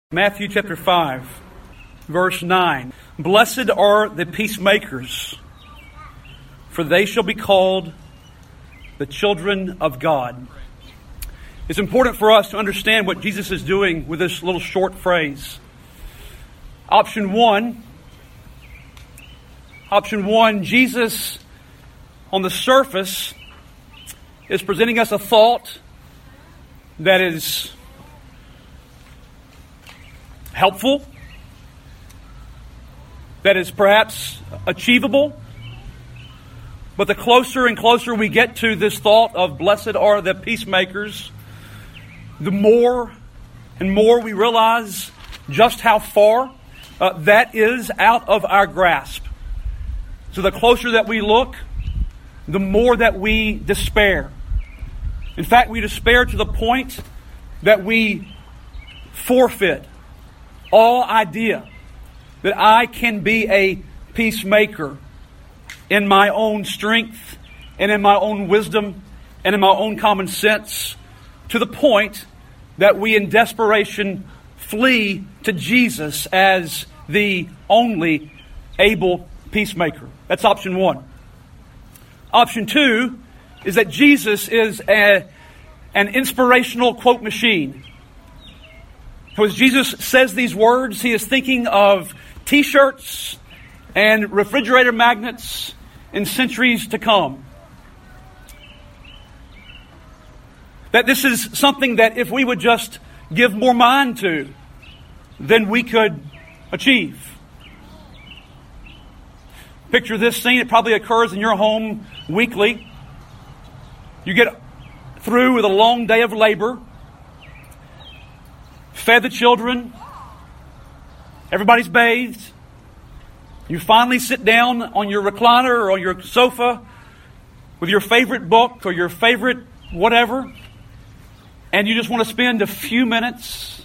Matthew chapter 5, verse 9. Blessed are the peacemakers, for they shall be called the children of God. It's important for us to understand what Jesus is doing with this little short phrase. Option one, Jesus on the surface is presenting us a thought that is helpful, that is perhaps achievable. But the closer and closer we get to this thought of blessed are the peacemakers, the more and more we realize just how far that is out of our grasp. So the closer that we look, the more that we despair. In fact, we despair to the point that we forfeit all idea that I can be a peacemaker in my own strength and in my own wisdom and in my own common sense, to the point that we in desperation flee to Jesus as the only able peacemaker. That's option one. Option two is that Jesus is an inspirational quote machine. So as Jesus says these words, he is thinking of t-shirts and refrigerator magnets in centuries to come. That this is something that if we would just give more mind to, then we could achieve. Picture this scene. It probably occurs in your home weekly. You get through with a long day of labor, fed the children, everybody's bathed. You finally sit down on your recliner or on your sofa with your favorite book or your favorite whatever, and you just want to spend a few minutes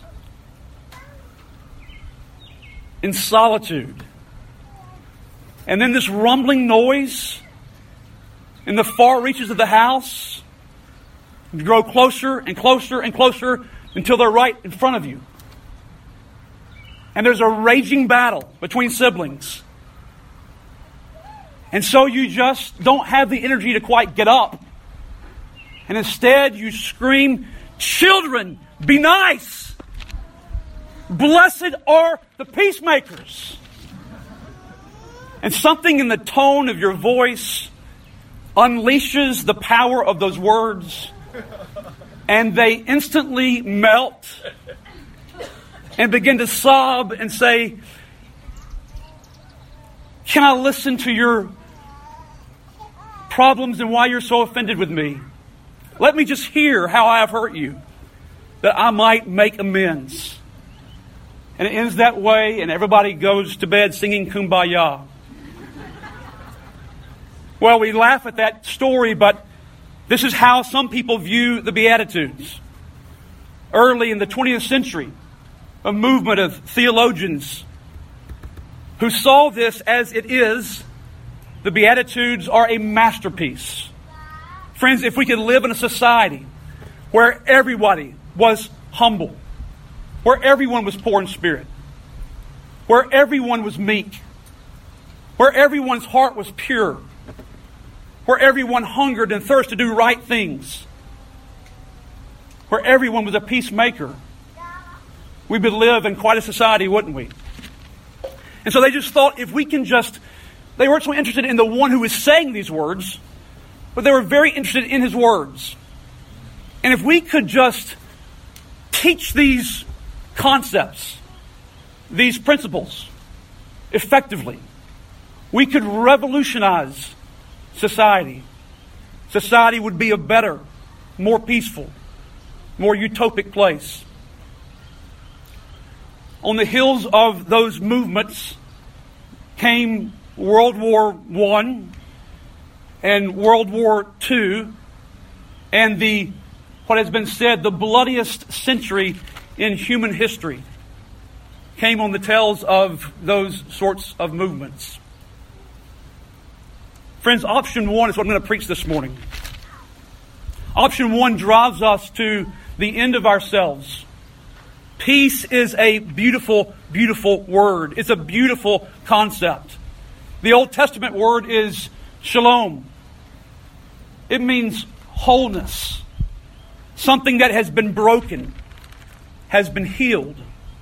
in solitude. And then this rumbling noise in the far reaches of the house grow closer and closer and closer until they're right in front of you. And there's a raging battle between siblings. And so you just don't have the energy to quite get up. And instead you scream, "Children, be nice! Blessed are the peacemakers!" And something in the tone of your voice unleashes the power of those words, and they instantly melt and begin to sob and say, "Can I listen to your problems and why you're so offended with me? Let me just hear how I have hurt you, that I might make amends." And it ends that way, and everybody goes to bed singing Kumbaya. Well, we laugh at that story, but this is how some people view the Beatitudes. Early in the 20th century, a movement of theologians who saw this as it is, the Beatitudes are a masterpiece. Friends, if we could live in a society where everybody was humble, where everyone was poor in spirit, where everyone was meek, where everyone's heart was pure, where everyone hungered and thirsted to do right things, where everyone was a peacemaker, we would live in quite a society, wouldn't we? And so they just thought if we can just... They weren't so interested in the one who was saying these words, but they were very interested in his words. And if we could just teach these concepts, these principles, effectively, we could revolutionize society. Society would be a better, more peaceful, more utopic place. On the heels of those movements came World War I and World War II, and what has been said, the bloodiest century in human history came on the tails of those sorts of movements. Friends, option one is what I'm going to preach this morning. Option one drives us to the end of ourselves. Peace is a beautiful, beautiful word. It's a beautiful concept. The Old Testament word is shalom. It means wholeness. Something that has been broken, has been healed.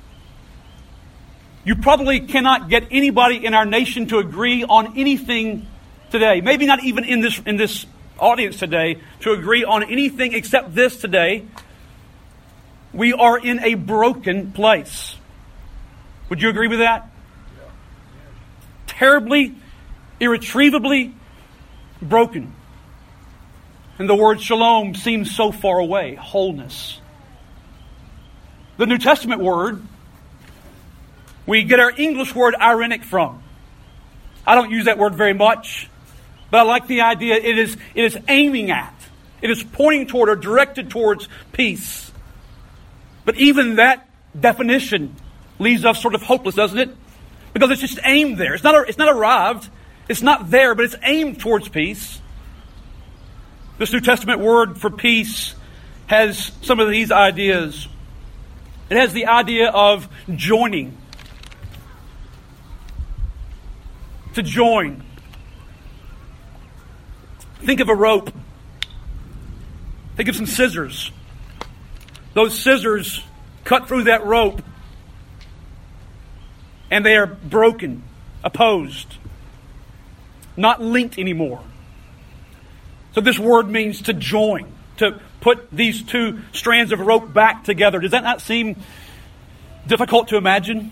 You probably cannot get anybody in our nation to agree on anything today. Maybe not even in this audience today to agree on anything except this today. We are in a broken place. Would you agree with that? Terribly, irretrievably broken. And the word shalom seems so far away. Wholeness. The New Testament word, we get our English word irenic from. I don't use that word very much, but I like the idea it is aiming at. It is pointing toward or directed towards peace. But even that definition leaves us sort of hopeless, doesn't it? Because it's just aimed there. It's not arrived. It's not there, but it's aimed towards peace. This New Testament word for peace has some of these ideas. It has the idea of joining. To join. Think of a rope. Think of some scissors. Those scissors cut through that rope and they are broken, opposed, not linked anymore. So this word means to join, to put these two strands of rope back together. Does that not seem difficult to imagine?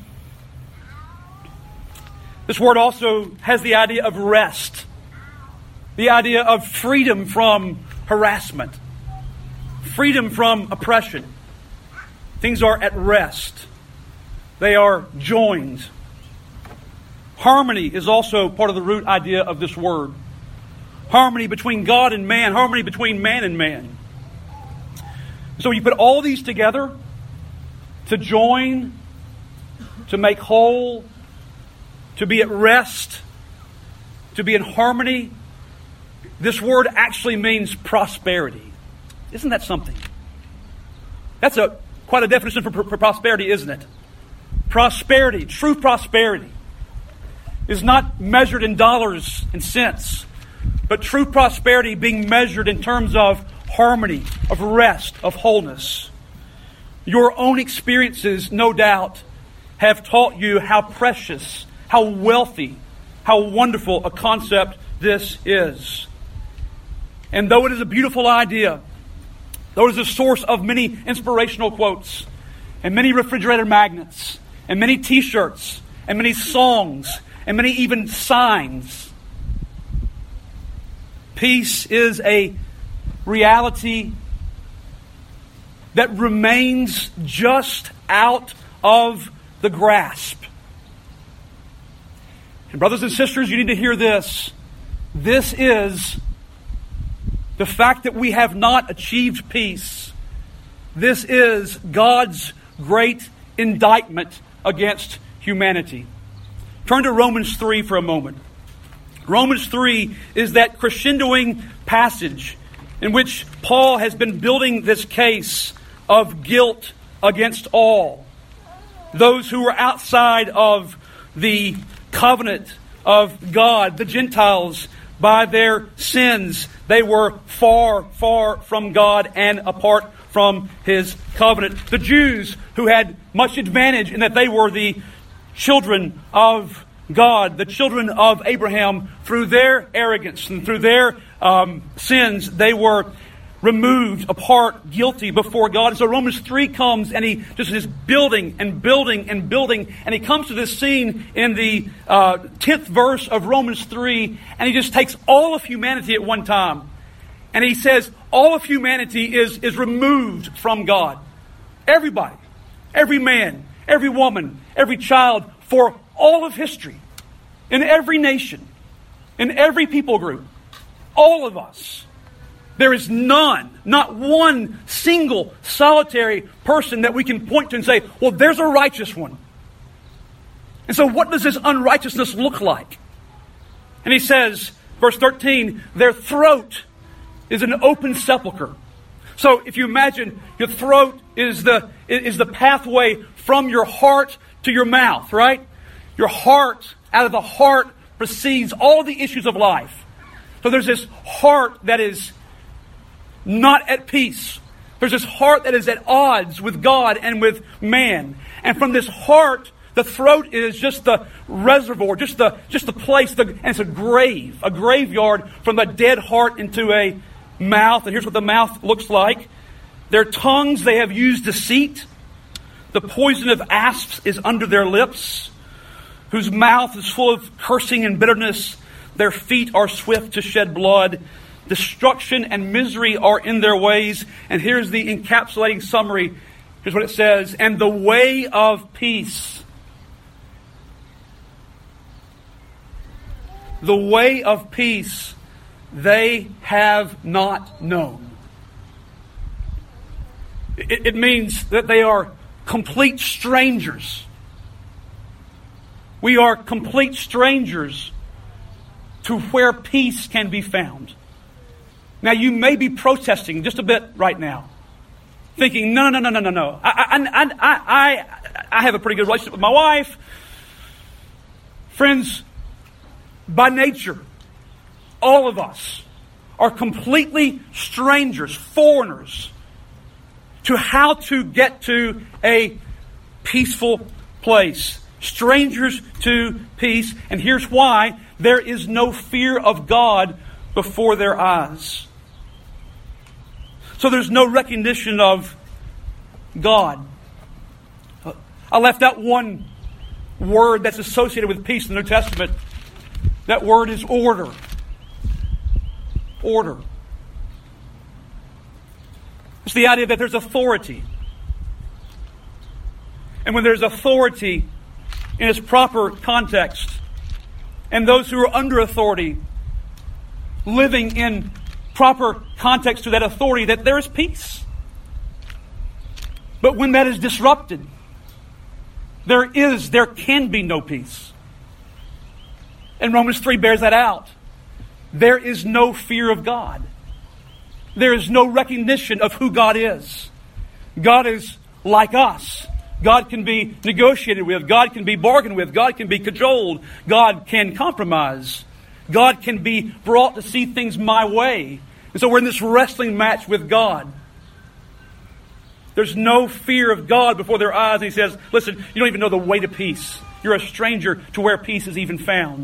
This word also has the idea of rest, the idea of freedom from harassment. Freedom from oppression. Things are at rest. They are joined. Harmony is also part of the root idea of this word. Harmony between God and man. Harmony between man and man. So you put all these together to join, to make whole, to be at rest, to be in harmony. This word actually means prosperity. Isn't that something? That's quite a definition for prosperity, isn't it? Prosperity, true prosperity, is not measured in dollars and cents, but true prosperity being measured in terms of harmony, of rest, of wholeness. Your own experiences, no doubt, have taught you how precious, how wealthy, how wonderful a concept this is. And though it is a beautiful idea, though it is a source of many inspirational quotes, and many refrigerator magnets, and many t-shirts, and many songs, and many even signs, peace is a reality that remains just out of the grasp. And brothers and sisters, you need to hear this. This is the fact that we have not achieved peace. This is God's great indictment against humanity. Turn to Romans 3 for a moment. Romans 3 is that crescendoing passage in which Paul has been building this case of guilt against all. Those who were outside of the covenant of God, the Gentiles, by their sins, they were far, far from God and apart from His covenant. The Jews, who had much advantage in that they were the children of God, the children of Abraham, through their arrogance and through their sins, they were removed, apart, guilty before God. And so Romans 3 comes and he just is building and building and building. And he comes to this scene in the 10th verse of Romans 3, and he just takes all of humanity at one time. And he says all of humanity is removed from God. Everybody, every man, every woman, every child, for all of history, in every nation, in every people group, all of us. There is none, not one single solitary person that we can point to and say, well, there's a righteous one. And so what does this unrighteousness look like? And he says, verse 13, their throat is an open sepulcher. So if you imagine your throat is the pathway from your heart to your mouth, right? Your heart, out of the heart proceeds all the issues of life. So there's this heart that is not at peace. There's this heart that is at odds with God and with man. And from this heart, the throat is just the reservoir, just the place, and it's a graveyard from a dead heart into a mouth. And here's what the mouth looks like. Their tongues they have used deceit. The poison of asps is under their lips, whose mouth is full of cursing and bitterness. Their feet are swift to shed blood. Destruction and misery are in their ways. And here's the encapsulating summary. Here's what it says. And the way of peace. The way of peace they have not known. It means that they are complete strangers. We are complete strangers to where peace can be found. Now, you may be protesting just a bit right now, thinking, no. I have a pretty good relationship with my wife. Friends, by nature, all of us are completely strangers, foreigners, to how to get to a peaceful place. Strangers to peace. And here's why. There is no fear of God before their eyes. So there's no recognition of God. I left out one word that's associated with peace in the New Testament. That word is order. Order. It's the idea that there's authority. And when there's authority in its proper context, and those who are under authority living in proper context to that authority, that there is peace. But when that is disrupted, there can be no peace. And Romans 3 bears that out. There is no fear of God. There is no recognition of who God is. God is like us. God can be negotiated with. God can be bargained with. God can be cajoled. God can compromise. God can be brought to see things my way. And so we're in this wrestling match with God. There's no fear of God before their eyes. And he says, listen, you don't even know the way to peace. You're a stranger to where peace is even found.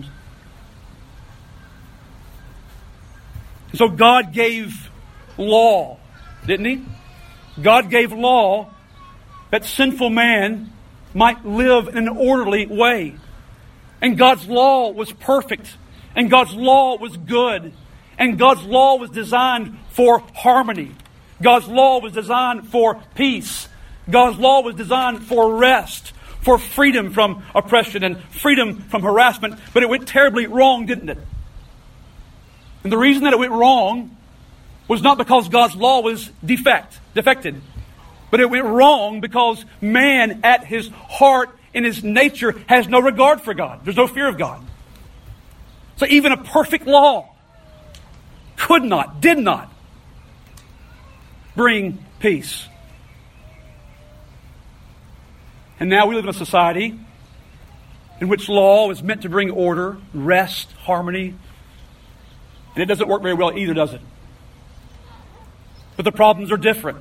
And so God gave law, didn't he? God gave law that sinful man might live in an orderly way. And God's law was perfect. And God's law was good. And God's law was designed for harmony. God's law was designed for peace. God's law was designed for rest, for freedom from oppression and freedom from harassment. But it went terribly wrong, didn't it? And the reason that it went wrong was not because God's law was defected. But it went wrong because man at his heart, in his nature, has no regard for God. There's no fear of God. So even a perfect law did not bring peace. And now we live in a society in which law is meant to bring order, rest, harmony. And it doesn't work very well either, does it? But the problems are different.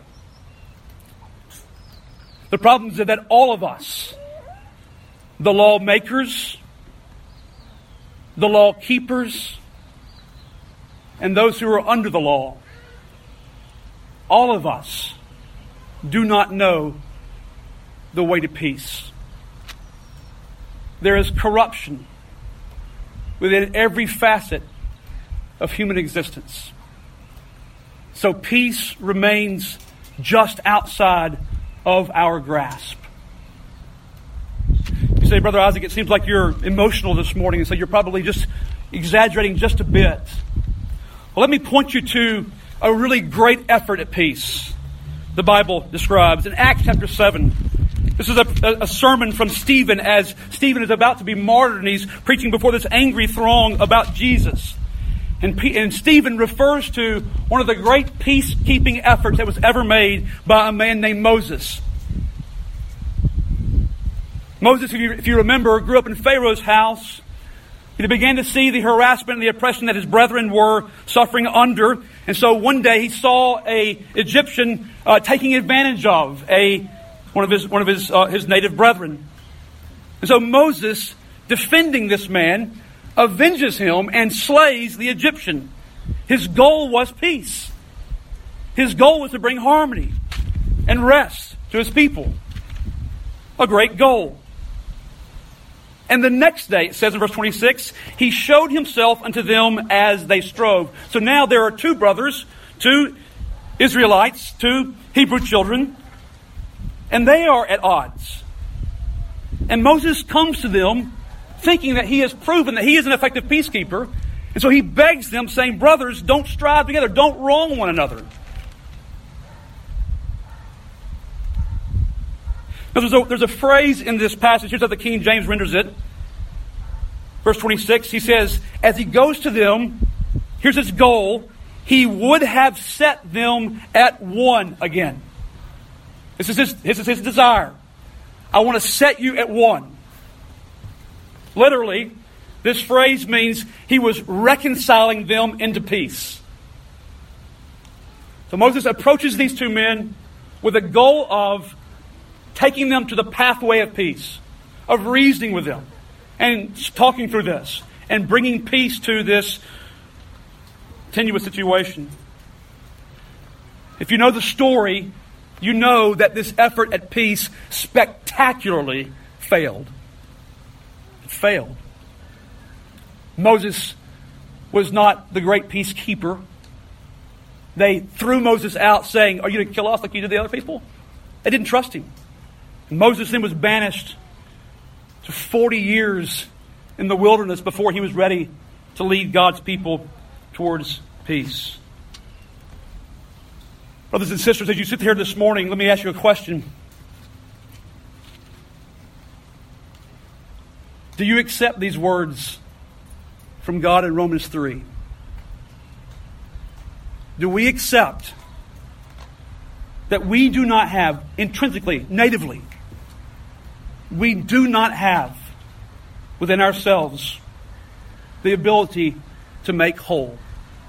The problems are that all of us, the lawmakers, the law keepers, and those who are under the law, all of us do not know the way to peace. There is corruption within every facet of human existence. So peace remains just outside of our grasp. You say, Brother Isaac, it seems like you're emotional this morning, and so you're probably just exaggerating just a bit. Well, let me point you to a really great effort at peace the Bible describes. In Acts chapter 7, this is a sermon from Stephen as Stephen is about to be martyred, and he's preaching before this angry throng about Jesus. And Stephen refers to one of the great peacekeeping efforts that was ever made by a man named Moses. Moses, if you remember, grew up in Pharaoh's house. He began to see the harassment and the oppression that his brethren were suffering under. And so one day he saw an Egyptian taking advantage of one of his native brethren. And so Moses, defending this man, avenges him and slays the Egyptian. His goal was peace. His goal was to bring harmony and rest to his people. A great goal. And the next day, it says in verse 26, he showed himself unto them as they strove. So now there are two brothers, two Israelites, two Hebrew children, and they are at odds. And Moses comes to them thinking that he has proven that he is an effective peacekeeper. And so he begs them, saying, brothers, don't strive together. Don't wrong one another. There's a phrase in this passage. Here's how the King James renders it. Verse 26, he says, as he goes to them, here's his goal. He would have set them at one again. This is his desire. I want to set you at one. Literally, this phrase means he was reconciling them into peace. So Moses approaches these two men with a goal of taking them to the pathway of peace, of reasoning with them, and talking through this, and bringing peace to this tenuous situation. If you know the story, you know that this effort at peace spectacularly failed. It failed. Moses was not the great peacekeeper. They threw Moses out saying, are you going to kill us like you did the other people? They didn't trust him. Moses then was banished to 40 years in the wilderness before he was ready to lead God's people towards peace. Brothers and sisters, as you sit here this morning, let me ask you a question. Do you accept these words from God in Romans 3? Do we accept that we do not have intrinsically, natively, we do not have within ourselves the ability to make whole,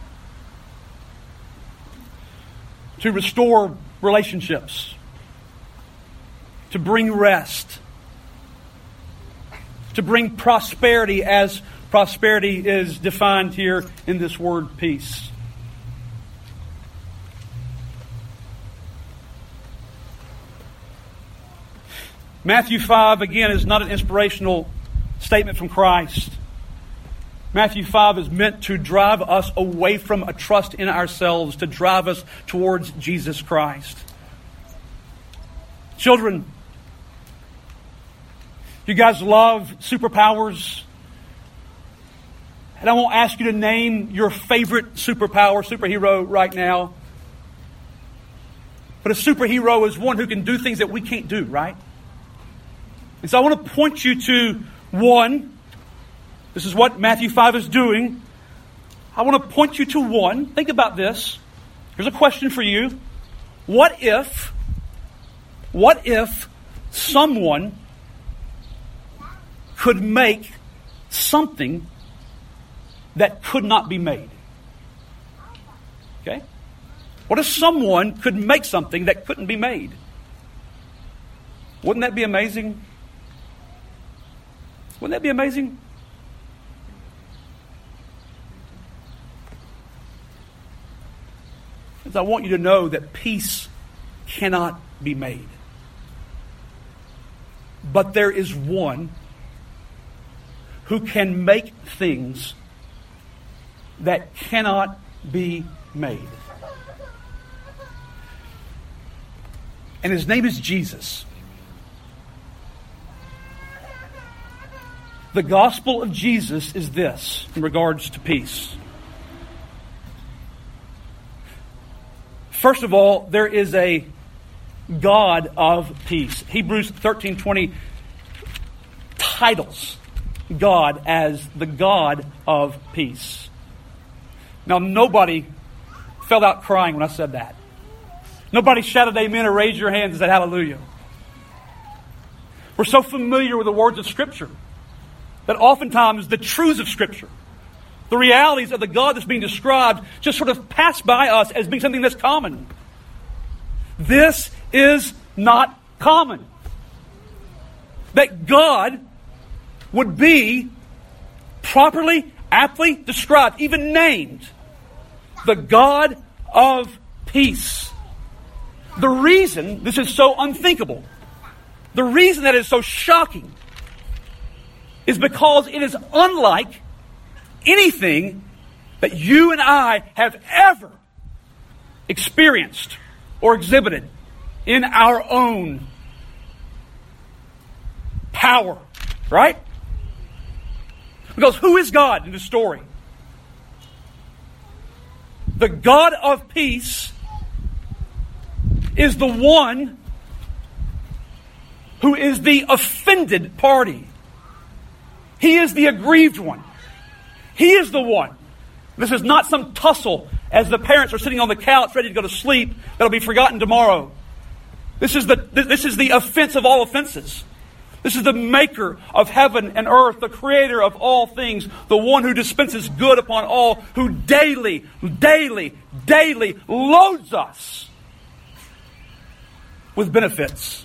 to restore relationships, to bring rest, to bring prosperity as prosperity is defined here in this word peace? Matthew 5, again, is not an inspirational statement from Christ. Matthew 5 is meant to drive us away from a trust in ourselves, to drive us towards Jesus Christ. Children, you guys love superpowers. And I won't ask you to name your favorite superhero right now. But a superhero is one who can do things that we can't do, right? And so I want to point you to one. This is what Matthew 5 is doing. I want to point you to one. Think about this. Here's a question for you. What if someone could make something that could not be made? Okay? What if someone could make something that couldn't be made? Wouldn't that be amazing? Wouldn't that be amazing? Because I want you to know that peace cannot be made. But there is one who can make things that cannot be made. And his name is Jesus. The gospel of Jesus is this in regards to peace. First of all, there is a God of peace. Hebrews 13:20 titles God as the God of peace. Now, nobody fell out crying when I said that. Nobody shouted amen or raised your hands and said hallelujah. We're so familiar with the words of Scripture that oftentimes the truths of Scripture, the realities of the God that's being described, just sort of pass by us as being something that's common. This is not common. That God would be properly, aptly described, even named, the God of peace. The reason this is so unthinkable, the reason that is so shocking, is because it is unlike anything that you and I have ever experienced or exhibited in our own power, right? Because who is God in the story? The God of peace is the one who is the offended party. He is the aggrieved one. He is the one. This is not some tussle as the parents are sitting on the couch ready to go to sleep that'll be forgotten tomorrow. This is the offense of all offenses. This is the maker of heaven and earth, the creator of all things, the one who dispenses good upon all, who daily loads us with benefits.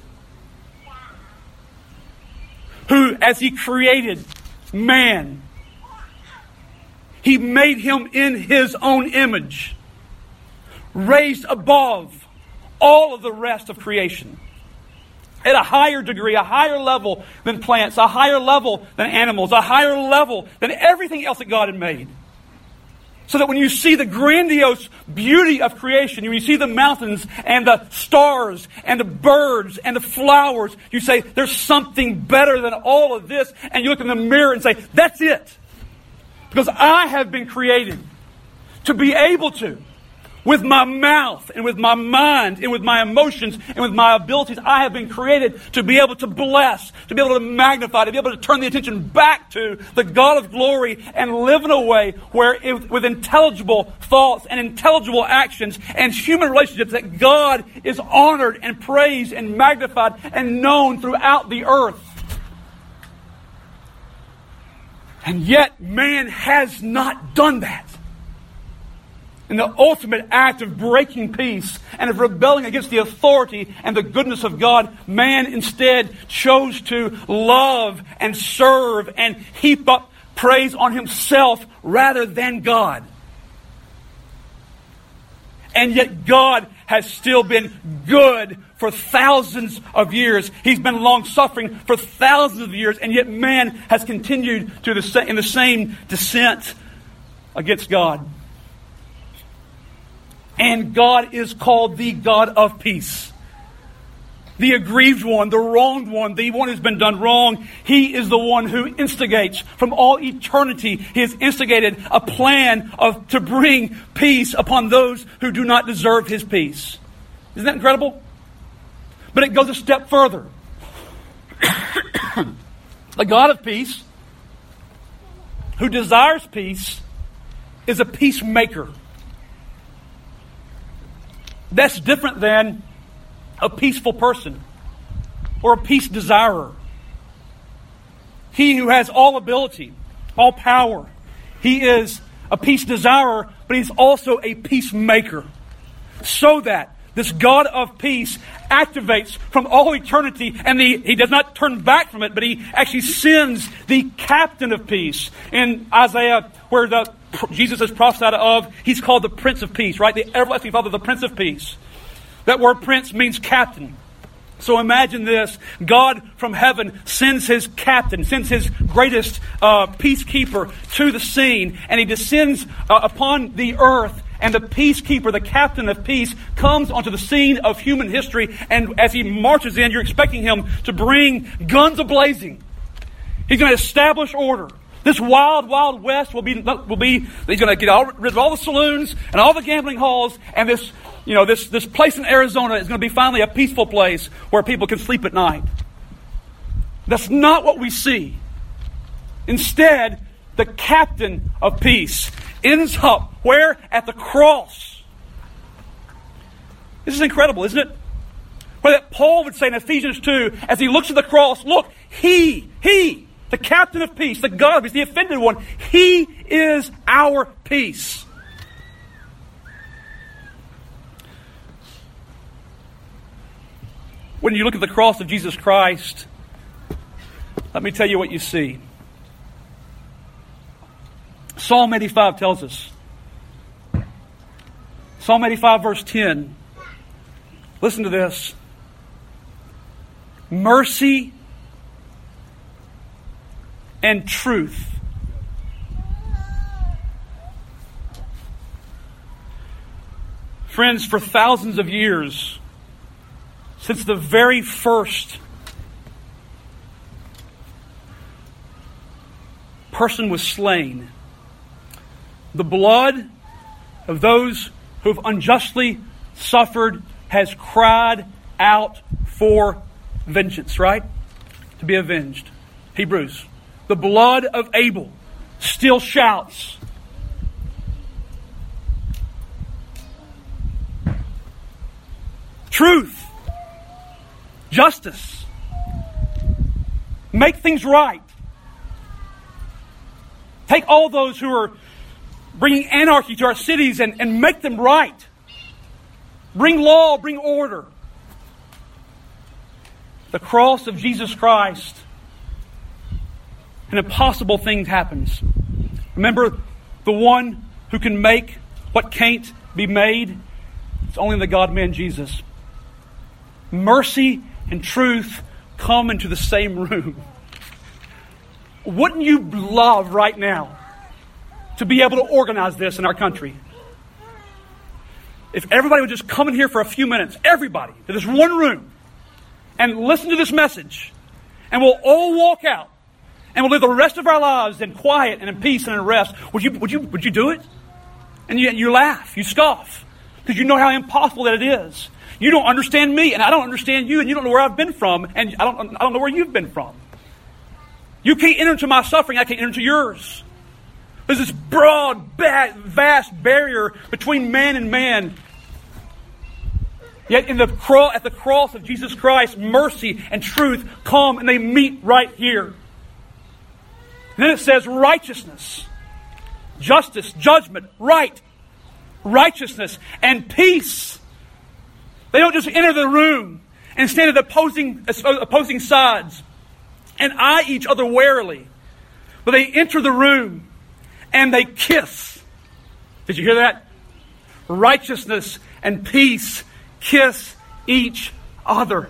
Who, as He created man, He made him in His own image, raised above all of the rest of creation, at a higher degree, a higher level than plants, a higher level than animals, a higher level than everything else that God had made. So that when you see the grandiose beauty of creation, when you see the mountains and the stars and the birds and the flowers, you say, there's something better than all of this. And you look in the mirror and say, that's it. Because I have been created to be able to, with my mouth and with my mind and with my emotions and with my abilities, I have been created to be able to bless, to be able to magnify, to be able to turn the attention back to the God of glory and live in a way where with intelligible thoughts and intelligible actions and human relationships that God is honored and praised and magnified and known throughout the earth. And yet man has not done that. In the ultimate act of breaking peace and of rebelling against the authority and the goodness of God, man instead chose to love and serve and heap up praise on himself rather than God. And yet God has still been good for thousands of years. He's been long-suffering for thousands of years, and yet man has continued in the same descent against God. And God is called the God of peace. The aggrieved one, the wronged one, the one who's been done wrong. He is the one who instigates from all eternity. He has instigated a plan to bring peace upon those who do not deserve His peace. Isn't that incredible? But it goes a step further. The God of peace, who desires peace, is a peacemaker. That's different than a peaceful person or a peace desirer. He who has all ability, all power, he is a peace desirer, but he's also a peacemaker. So that this God of peace activates from all eternity, and he does not turn back from it, but he actually sends the captain of peace. In Isaiah, where Jesus is prophesied of, he's called the Prince of Peace, right? The everlasting Father, the Prince of Peace. That word prince means captain. So imagine this. God from heaven sends His captain, sends His greatest peacekeeper to the scene, and He descends upon the earth, and the peacekeeper, the captain of peace, comes onto the scene of human history, and as He marches in, you're expecting Him to bring guns a-blazing. He's going to establish order. This wild, wild west will be. He's going to get rid of all the saloons and all the gambling halls, and this place in Arizona is going to be finally a peaceful place where people can sleep at night. That's not what we see. Instead, the captain of peace ends up where? At the cross. This is incredible, isn't it? Where that Paul would say in Ephesians 2, as he looks at the cross, look, He, the captain of peace, the God of peace, the offended one, He is our peace. When you look at the cross of Jesus Christ, let me tell you what you see. Psalm 85 tells us. Psalm 85 verse 10. Listen to this. Mercy and truth. Friends, for thousands of years, since the very first person was slain, the blood of those who have unjustly suffered has cried out for vengeance, right? To be avenged. Hebrews. The blood of Abel still shouts. Truth. Justice. Make things right. Take all those who are bringing anarchy to our cities and make them right. Bring law, bring order. The cross of Jesus Christ, an impossible thing happens. Remember, the one who can make what can't be made, it's only the God-man Jesus. Mercy and truth come into the same room. Wouldn't you love right now to be able to organize this in our country? If everybody would just come in here for a few minutes, everybody, to this one room, and listen to this message, and we'll all walk out, and we'll live the rest of our lives in quiet and in peace and in rest. Would you do it? And you laugh, you scoff, because you know how impossible that it is. You don't understand me, and I don't understand you, and you don't know where I've been from, and I don't know where you've been from. You can't enter into my suffering, I can't enter into yours. There's this broad, vast barrier between man and man. Yet at the cross of Jesus Christ, mercy and truth come and they meet right here. And then it says righteousness, justice, judgment, right, righteousness, and peace. They don't just enter the room and stand at opposing sides and eye each other warily, but they enter the room and they kiss. Did you hear that? Righteousness and peace kiss each other.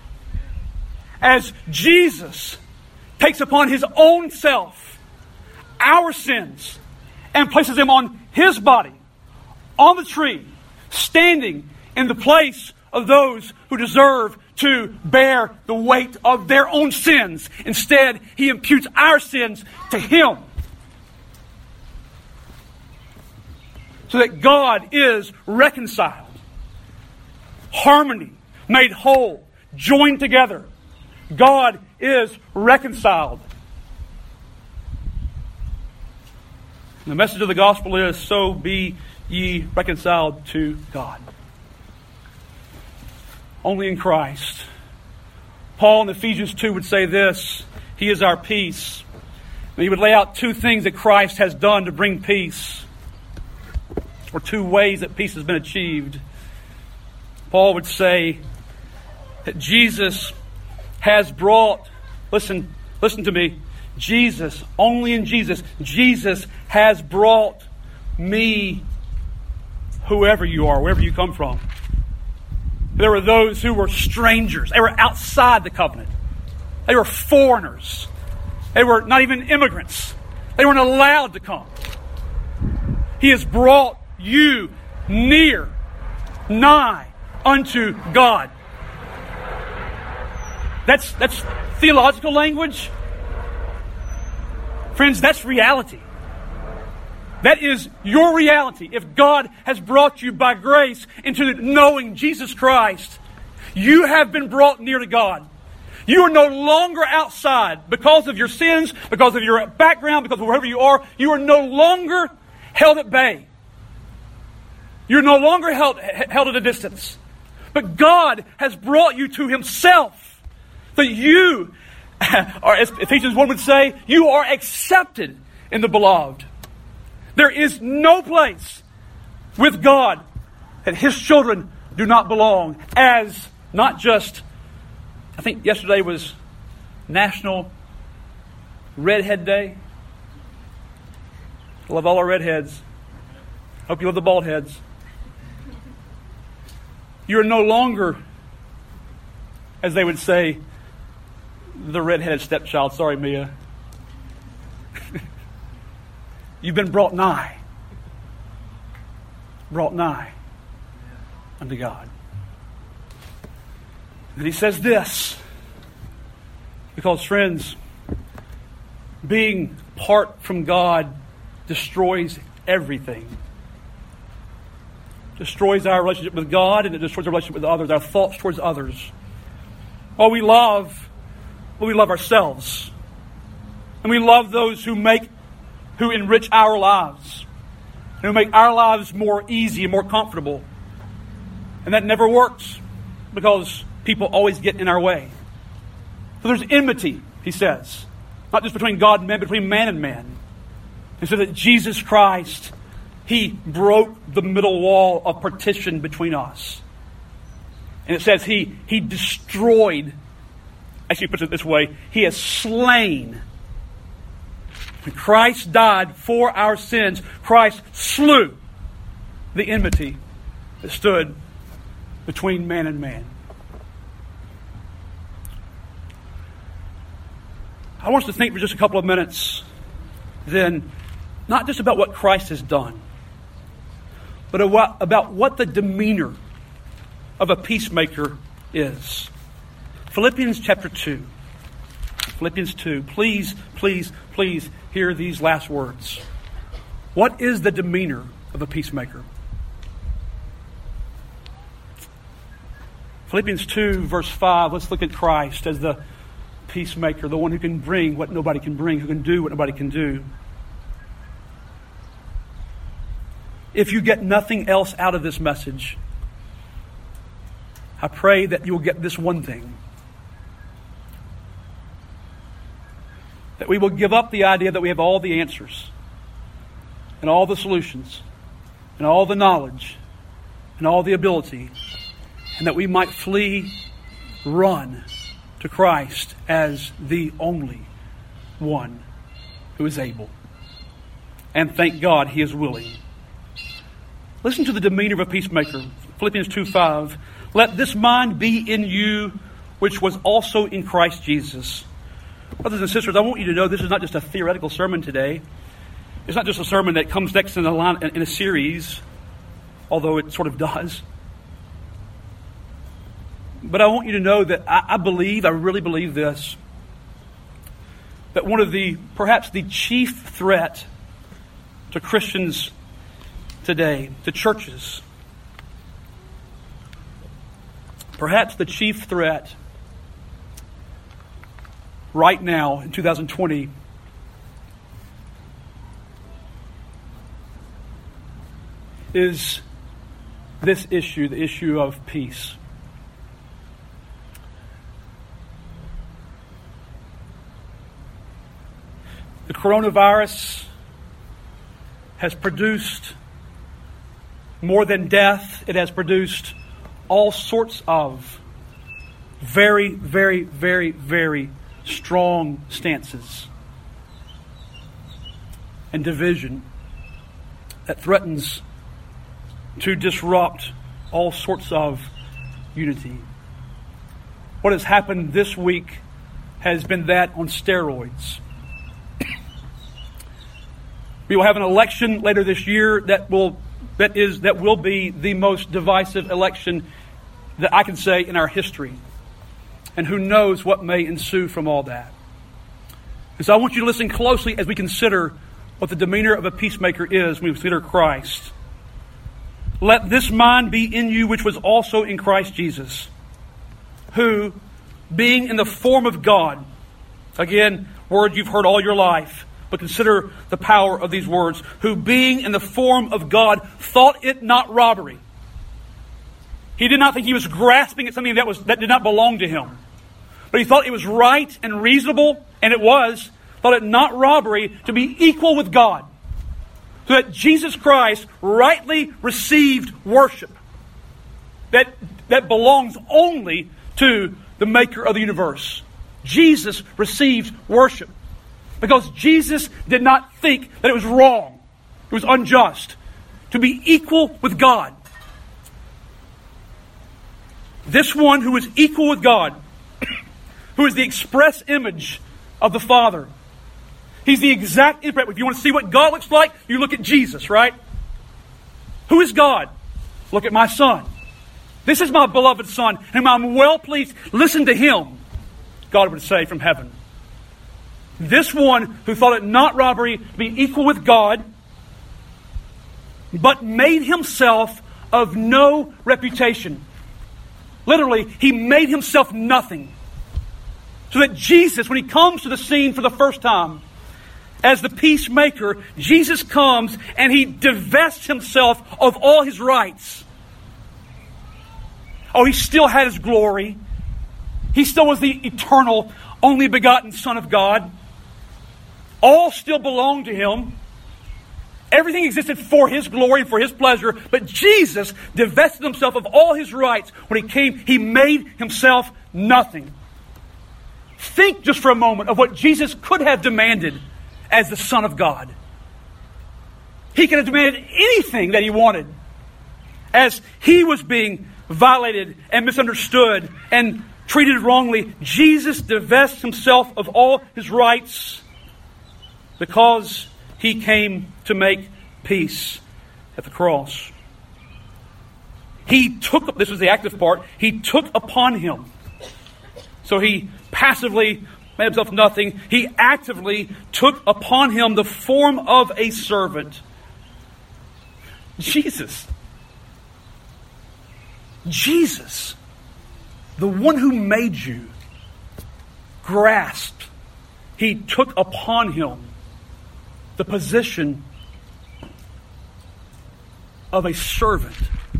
As Jesus takes upon His own self our sins and places them on His body, on the tree, standing in the place of those who deserve to bear the weight of their own sins. Instead, He imputes our sins to Him. So that God is reconciled. Harmony, made whole, joined together. God is reconciled. And the message of the gospel is, so be ye reconciled to God. Only in Christ. Paul in Ephesians 2 would say this, He is our peace. And he would lay out two things that Christ has done to bring peace, or two ways that peace has been achieved. Paul would say that Jesus has brought, listen to me, Jesus, only in Jesus, Jesus has brought me, whoever you are, wherever you come from. There were those who were strangers. They were outside the covenant. They were foreigners. They were not even immigrants. They weren't allowed to come. He has brought you near, nigh unto God. That's theological language. Friends, that's reality. That is your reality. If God has brought you by grace into knowing Jesus Christ, you have been brought near to God. You are no longer outside because of your sins, because of your background, because of wherever you are. You are no longer held at bay. You're no longer held at a distance. But God has brought you to Himself. That you are, as Ephesians 1 would say, you are accepted in the beloved. There is no place with God that His children do not belong, as not just, I think yesterday was National Redhead Day. I love all our redheads. Hope you love the bald heads. You're no longer, as they would say, the redheaded stepchild. Sorry, Mia. You've been brought nigh. Brought nigh unto God. And he says this, because friends, being apart from God destroys everything. Destroys our relationship with God, and it destroys our relationship with others, our thoughts towards others. Oh, we love ourselves. And we love those who enrich our lives. And who make our lives more easy and more comfortable. And that never works, because people always get in our way. So there's enmity, he says. Not just between God and man, but between man and man. And so that Jesus Christ, He broke the middle wall of partition between us. And it says He destroyed, actually he puts it this way, He has slain. When Christ died for our sins, Christ slew the enmity that stood between man and man. I want us to think for just a couple of minutes then, not just about what Christ has done, but about what the demeanor of a peacemaker is. Philippians chapter 2. Philippians 2. Please, please, please hear these last words. What is the demeanor of a peacemaker? Philippians 2, verse 5. Let's look at Christ as the peacemaker, the one who can bring what nobody can bring, who can do what nobody can do. If you get nothing else out of this message, I pray that you will get this one thing. That we will give up the idea that we have all the answers and all the solutions and all the knowledge and all the ability, and that we might run to Christ as the only one who is able. And thank God He is willing. Listen to the demeanor of a peacemaker. Philippians 2:5. Let this mind be in you, which was also in Christ Jesus. Brothers and sisters, I want you to know this is not just a theoretical sermon today. It's not just a sermon that comes next in a series, although it sort of does. But I want you to know that I really believe this, that one of perhaps the chief threat to Christians today, to churches, perhaps the chief threat right now in 2020 is this issue, the issue of peace. The coronavirus has produced more than death. It has produced all sorts of very, very, very, very strong stances and division that threatens to disrupt all sorts of unity. What has happened this week has been that on steroids. We will have an election later this year that will be the most divisive election that I can say in our history. And who knows what may ensue from all that. And so I want you to listen closely as we consider what the demeanor of a peacemaker is when we consider Christ. Let this mind be in you, which was also in Christ Jesus, who, being in the form of God, again, word you've heard all your life, But consider the power of these words. Who being in the form of God thought it not robbery. He did not think he was grasping at something that did not belong to him. But he thought it was right and reasonable, and it was, thought it not robbery to be equal with God. So that Jesus Christ rightly received worship that belongs only to the maker of the universe. Jesus received worship because Jesus did not think that it was wrong, it was unjust to be equal with God. This one who is equal with God, who is the express image of the Father. He's the exact imprint. If you want to see what God looks like, you look at Jesus, right? Who is God? Look at my Son. This is my beloved Son, whom I'm well pleased. Listen to Him, God would say from heaven. This one who thought it not robbery to be equal with God, but made Himself of no reputation. Literally, He made Himself nothing. So that Jesus, when He comes to the scene for the first time, as the peacemaker, Jesus comes and He divests Himself of all His rights. Oh, He still had His glory. He still was the eternal, only begotten Son of God. All still belonged to Him. Everything existed for His glory and for His pleasure. But Jesus divested Himself of all His rights. When He came, He made Himself nothing. Think just for a moment of what Jesus could have demanded as the Son of God. He could have demanded anything that He wanted. As He was being violated and misunderstood and treated wrongly, Jesus divests Himself of all His rights because He came to make peace at the cross. He took, this was the active part, He took upon Him. So He passively made Himself nothing. He actively took upon Him the form of a servant. Jesus, the one who made you, grasped. He took upon Him the position of a servant,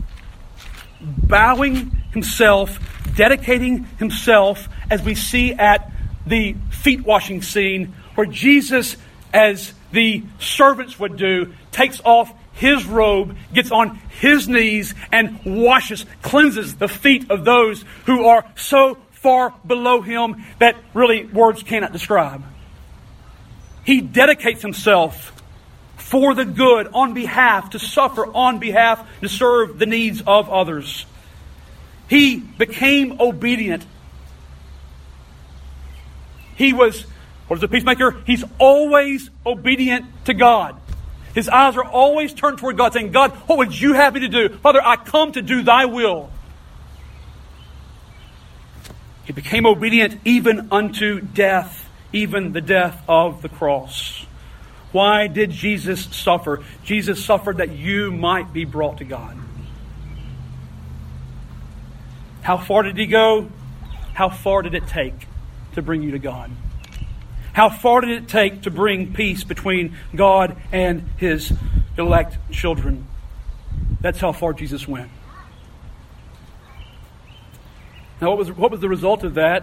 bowing Himself, dedicating Himself, as we see at the feet washing scene, where Jesus, as the servants would do, takes off His robe, gets on His knees, and washes, cleanses the feet of those who are so far below Him that really words cannot describe. He dedicates Himself for the good, on behalf, to suffer on behalf, to serve the needs of others. He became obedient. He was, what is a peacemaker? He's always obedient to God. His eyes are always turned toward God, saying, God, what would you have me to do? Father, I come to do thy will. He became obedient even unto death, even the death of the cross. Why did Jesus suffer? Jesus suffered that you might be brought to God. How far did He go? How far did it take to bring you to God? How far did it take to bring peace between God and His elect children? That's how far Jesus went. Now, what was the result of that?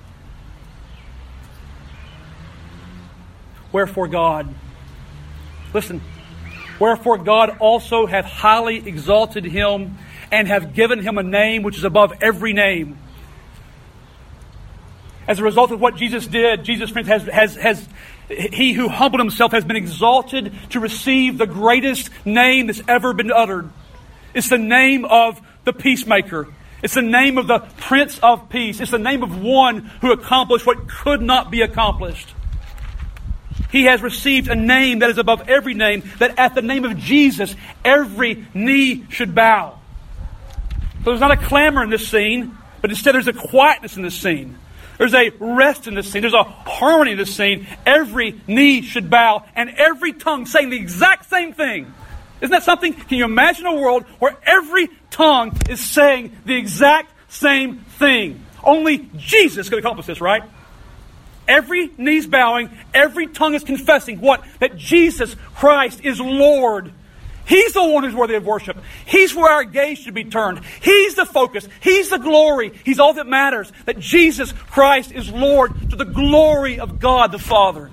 Wherefore God, listen, wherefore God also hath highly exalted Him and have given Him a name which is above every name. As a result of what Jesus did, Jesus, friends, has He who humbled Himself has been exalted to receive the greatest name that's ever been uttered. It's the name of the peacemaker. It's the name of the Prince of Peace. It's the name of one who accomplished what could not be accomplished. He has received a name that is above every name, that at the name of Jesus, every knee should bow. So there's not a clamor in this scene, but instead there's a quietness in this scene. There's a rest in this scene. There's a harmony in this scene. Every knee should bow, and every tongue saying the exact same thing. Isn't that something? Can you imagine a world where every tongue is saying the exact same thing? Only Jesus could accomplish this, right? every knee's bowing, every tongue is confessing what? That Jesus Christ is Lord. He's the one who's worthy of worship. He's where our gaze should be turned. He's the focus. He's the glory. He's all that matters. That Jesus Christ is Lord to the glory of God the Father.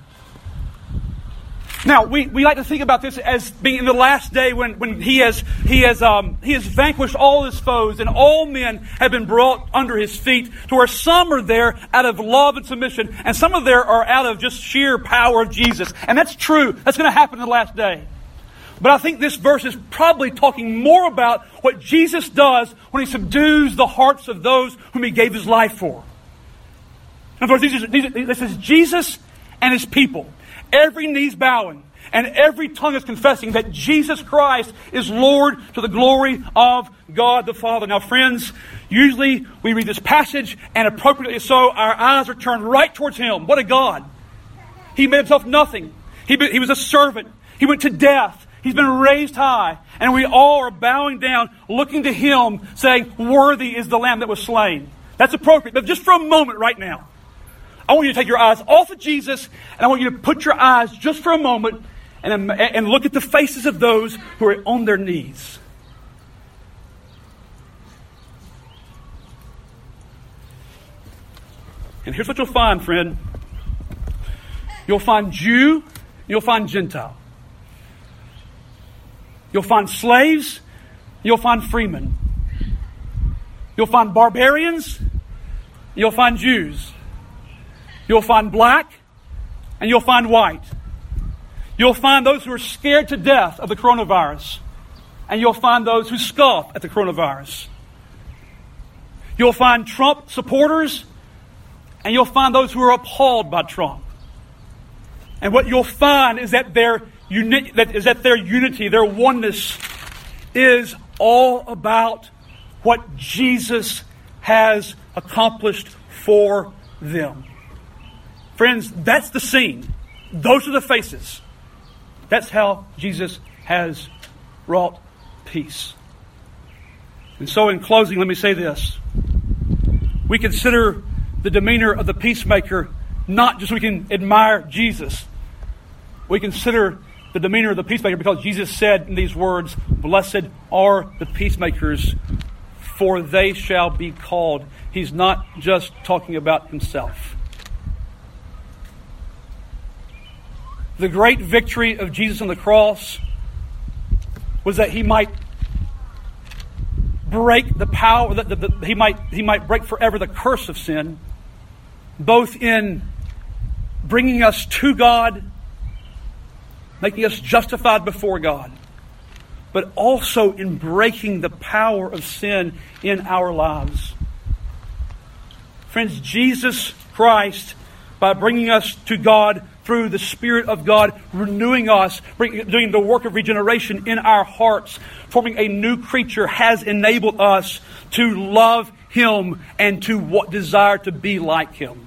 Now, we like to think about this as being in the last day when He has vanquished all His foes and all men have been brought under His feet, to where some are there out of love and submission and some of there are out of just sheer power of Jesus. And that's true. That's going to happen in the last day. But I think this verse is probably talking more about what Jesus does when He subdues the hearts of those whom He gave His life for. In other words, this is Jesus and His people. Every knee's bowing and every tongue is confessing that Jesus Christ is Lord to the glory of God the Father. Now, friends, usually we read this passage, and appropriately so, our eyes are turned right towards Him. What a God! He made Himself nothing. He was a servant. He went to death. He's been raised high. And we all are bowing down, looking to Him, saying, "Worthy is the Lamb that was slain." That's appropriate. But just for a moment right now, I want you to take your eyes off of Jesus, and I want you to put your eyes just for a moment and look at the faces of those who are on their knees. And here's what you'll find, friend. You'll find Jew, you'll find Gentile. You'll find slaves, you'll find freemen. You'll find barbarians, you'll find Jews. You'll find black, and you'll find white. You'll find those who are scared to death of the coronavirus, and you'll find those who scoff at the coronavirus. You'll find Trump supporters, and you'll find those who are appalled by Trump. And what you'll find is that their unity, their oneness, is all about what Jesus has accomplished for them. Friends, that's the scene. Those are the faces. That's how Jesus has wrought peace. And so in closing, let me say this. We consider the demeanor of the peacemaker not just so we can admire Jesus. We consider the demeanor of the peacemaker because Jesus said in these words, "Blessed are the peacemakers, for they shall be called." He's not just talking about Himself. The great victory of Jesus on the cross was that He might break the power, He might break forever the curse of sin, both in bringing us to God, making us justified before God, but also in breaking the power of sin in our lives. Friends, Jesus Christ, by bringing us to God through the Spirit of God, renewing us, doing the work of regeneration in our hearts, forming a new creature, has enabled us to love Him and to desire to be like Him.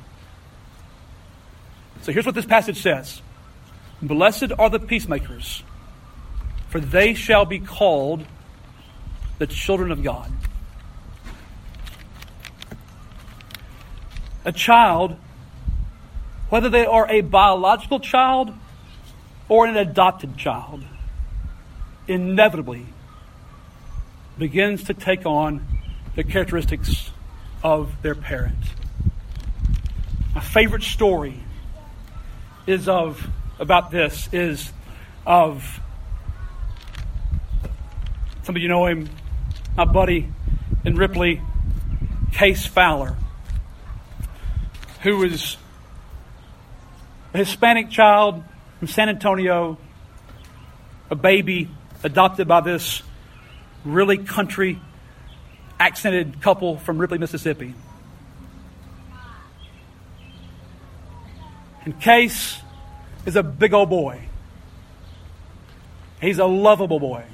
So here's what this passage says. Blessed are the peacemakers, for they shall be called the children of God. A child, whether they are a biological child or an adopted child, inevitably begins to take on the characteristics of their parent. My favorite story is of some of you know him, my buddy in Ripley, Case Fowler, who was a Hispanic child from San Antonio, a baby adopted by this really country accented couple from Ripley, Mississippi. And Case is a big old boy. He's a lovable boy.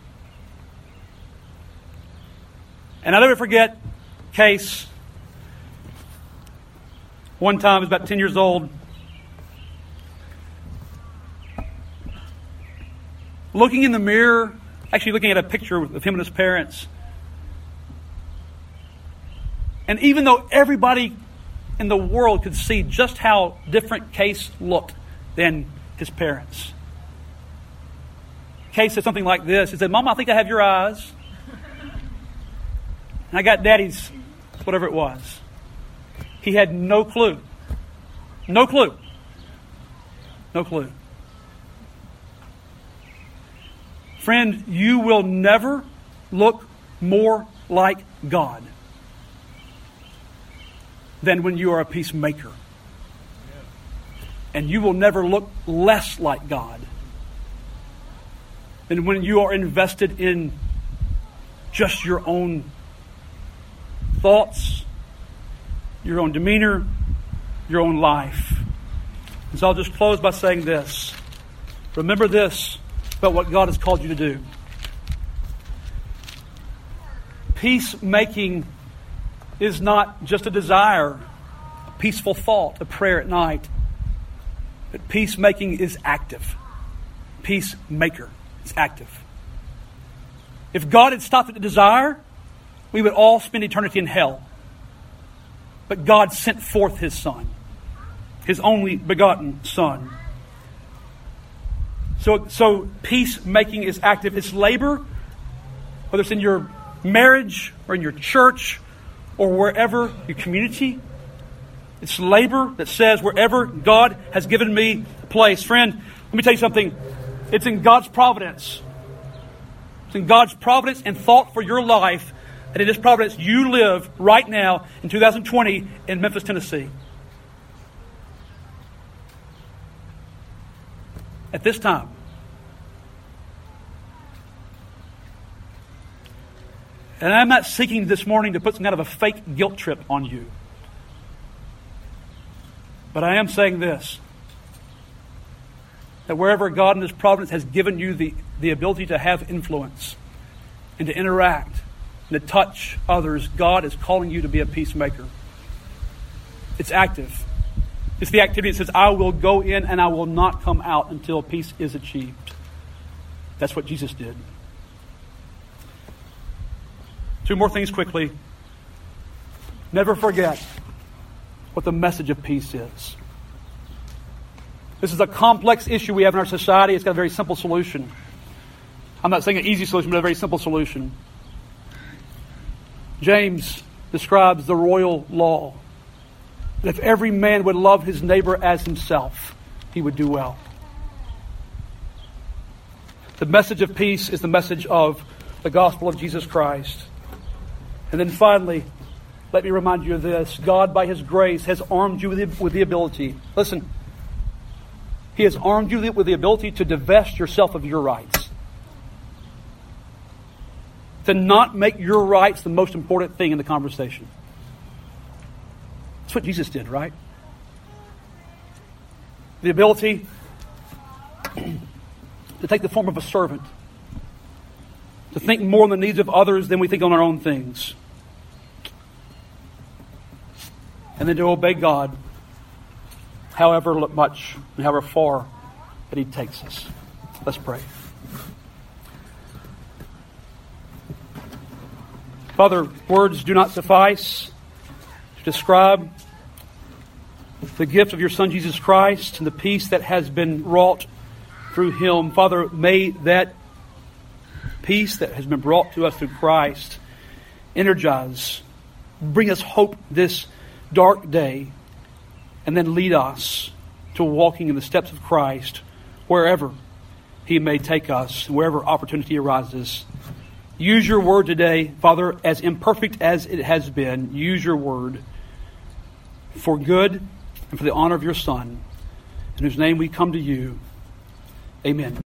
And I'll never forget Case. One time, he was about 10 years old, looking in the mirror, actually looking at a picture of him and his parents. And even though everybody in the world could see just how different Case looked than his parents. Case said something like this. He said, "Mom, I think I have your eyes. And I got Daddy's," whatever it was. He had no clue. No clue. No clue. Friend, you will never look more like God than when you are a peacemaker. And you will never look less like God than when you are invested in just your own thoughts, your own demeanor, your own life. And so I'll just close by saying this. Remember this about what God has called you to do. Peacemaking is not just a desire, a peaceful thought, a prayer at night. But peacemaking is active. Peacemaker is active. If God had stopped at the desire, we would all spend eternity in hell. But God sent forth His Son, His only begotten Son. So peacemaking is active. It's labor, whether it's in your marriage or in your church or wherever, your community. It's labor that says wherever God has given me a place. Friend, let me tell you something. It's in God's providence. It's in God's providence and thought for your life that in His providence you live right now in 2020 in Memphis, Tennessee. At this time. And I'm not seeking this morning to put some kind of a fake guilt trip on you. But I am saying this. That wherever God in His providence has given you the ability to have influence and to interact and to touch others, God is calling you to be a peacemaker. It's active. It's the activity that says, I will go in and I will not come out until peace is achieved. That's what Jesus did. Two more things quickly. Never forget what the message of peace is. This is a complex issue we have in our society. It's got a very simple solution. I'm not saying an easy solution, but a very simple solution. James describes the royal law. That if every man would love his neighbor as himself, he would do well. The message of peace is the message of the gospel of Jesus Christ. And then finally, let me remind you of this. God, by His grace, has armed you with the ability. Listen. He has armed you with the ability to divest yourself of your rights. To not make your rights the most important thing in the conversation. That's what Jesus did, right? The ability to take the form of a servant. To think more on the needs of others than we think on our own things. And then to obey God, however much and however far that He takes us. Let's pray. Father, words do not suffice to describe the gift of your Son Jesus Christ and the peace that has been wrought through Him. Father, may that peace that has been brought to us through Christ energize, bring us hope this dark day, and then lead us to walking in the steps of Christ wherever He may take us, wherever opportunity arises. Use your word today, Father, as imperfect as it has been. Use your word for good and for the honor of your Son, in whose name we come to you. Amen.